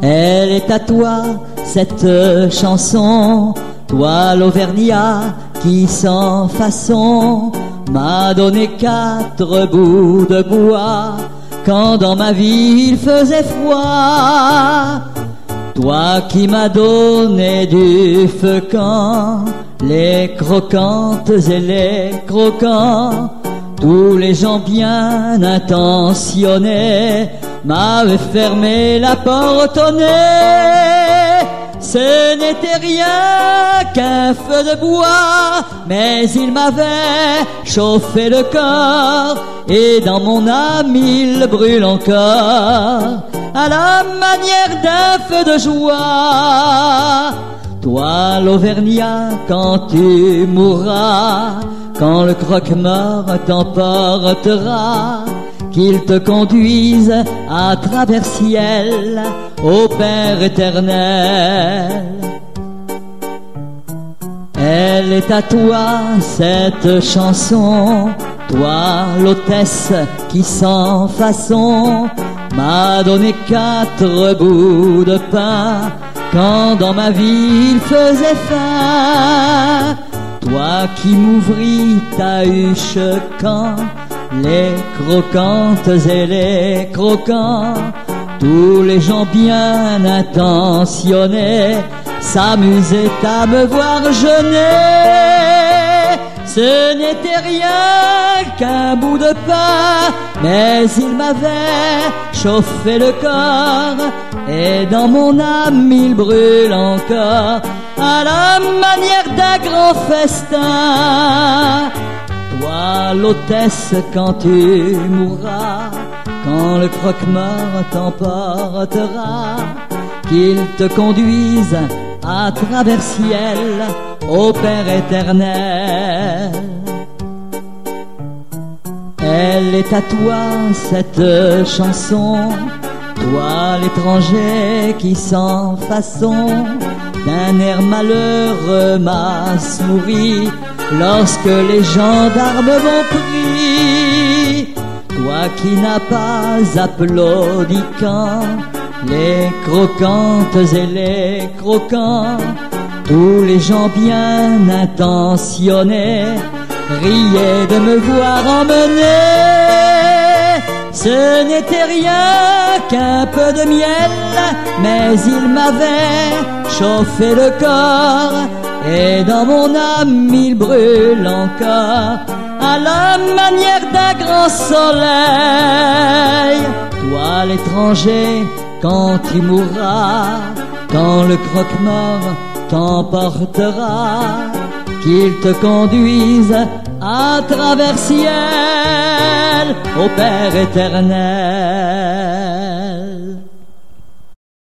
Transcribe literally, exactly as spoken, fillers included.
Elle est à toi, cette chanson, toi l'Auvergnat qui sans façon m'a donné quatre bouts de bois quand dans ma vie il faisait froid. Toi qui m'as donné du feu quand les croquantes et les croquants, tous les gens bien intentionnés m'avaient fermé la porte au nez. Ce n'était rien qu'un feu de bois, mais il m'avait chauffé le corps, et dans mon âme il brûle encore, à la manière d'un feu de joie. Toi l'Auvergnat, quand tu mourras, quand le croque-mort t'emportera, qu'il te conduise à travers ciel au Père éternel. Elle est à toi, cette chanson, toi l'hôtesse qui sans façon m'a donné quatre bouts de pain quand dans ma vie il faisait faim. Toi qui m'ouvris ta huche quand les croquantes et les croquants, tous les gens bien intentionnés s'amusaient à me voir jeûner. Ce n'était rien qu'un bout de pain, mais il m'avait chauffé le corps, et dans mon âme il brûle encore, à la manière d'un grand festin. Toi l'hôtesse, quand tu mourras, quand le croque-mort t'emportera, qu'il te conduise à travers ciel au Père éternel. Elle est à toi, cette chanson, toi l'étranger qui sans façon d'un air malheureux m'a souri lorsque les gendarmes m'ont pris. Toi qui n'as pas applaudi quand les croquantes et les croquants, tous les gens bien intentionnés riaient de me voir emmener. Ce n'était rien qu'un peu de miel, mais il m'avait chauffé le corps, et dans mon âme il brûle encore, à la manière d'un grand soleil. Toi l'étranger, quand tu mourras, quand le croque-mort t'emportera, qu'il te conduise à travers ciel au Père éternel.